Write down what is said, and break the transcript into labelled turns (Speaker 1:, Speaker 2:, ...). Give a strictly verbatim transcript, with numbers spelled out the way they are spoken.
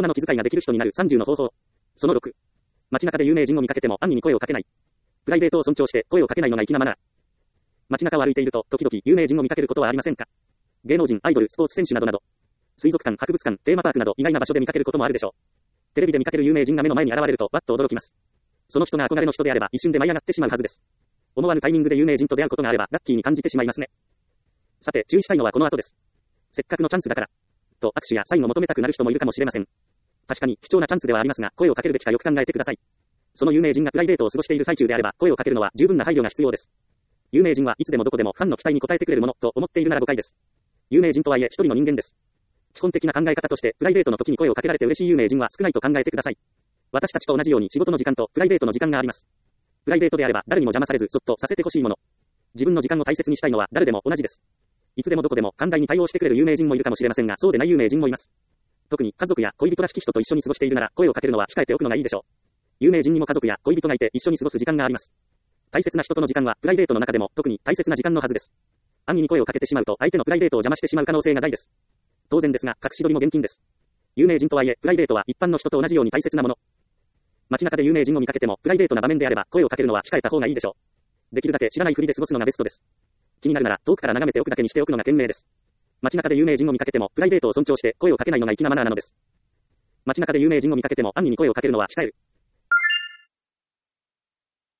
Speaker 1: 人の気遣いができる人になるさんじゅうの方法。そのろく。街中で有名人を見かけても安易に声をかけない。プライベートを尊重して声をかけないのが粋なマナー。街中を歩いていると時々有名人を見かけることはありませんか？芸能人、アイドル、スポーツ選手などなど。水族館、博物館、テーマパークなど意外な場所で見かけることもあるでしょう。テレビで見かける有名人が目の前に現れるとわっと驚きます。その人が憧れの人であれば一瞬で舞い上がってしまうはずです。思わぬタイミングで有名人と出会うことがあればラッキーに感じてしまいますね。さて注意したいのはこの後です。せっかくのチャンスだからと握手やサインを求めたくなる人もいるかもしれません。確かに貴重なチャンスではありますが、声をかけるべきかよく考えてください。その有名人がプライベートを過ごしている最中であれば声をかけるのは十分な配慮が必要です。有名人はいつでもどこでもファンの期待に応えてくれるものと思っているなら誤解です。有名人とはいえ一人の人間です。基本的な考え方としてプライベートの時に声をかけられて嬉しい有名人は少ないと考えてください。私たちと同じように仕事の時間とプライベートの時間があります。プライベートであれば誰にも邪魔されずそっとさせてほしいもの。自分の時間を大切にしたいのは誰でも同じです。いつでもどこでも寛大に対応してくれる有名人もいるかもしれませんが、そうでない有名人もいます。特に家族や恋人らしき人と一緒に過ごしているなら声をかけるのは控えておくのがいいでしょう。有名人にも家族や恋人がいて一緒に過ごす時間があります。大切な人との時間はプライベートの中でも特に大切な時間のはずです。安易に声をかけてしまうと相手のプライベートを邪魔してしまう可能性が大です。当然ですが隠し撮りも厳禁です。有名人とはいえプライベートは一般の人と同じように大切なもの。街中で有名人を見かけてもプライベートな場面であれば声をかけるのは控えた方がいいでしょう。できるだけ知らないふりで過ごすのがベストです。気になるなら遠くから眺めておくだけにしておくのが賢明です。街中で有名人を見かけてもプライベートを尊重して声をかけないのが粋なマナーなのです。街中で有名人を見かけても安易に声をかけるのは控える。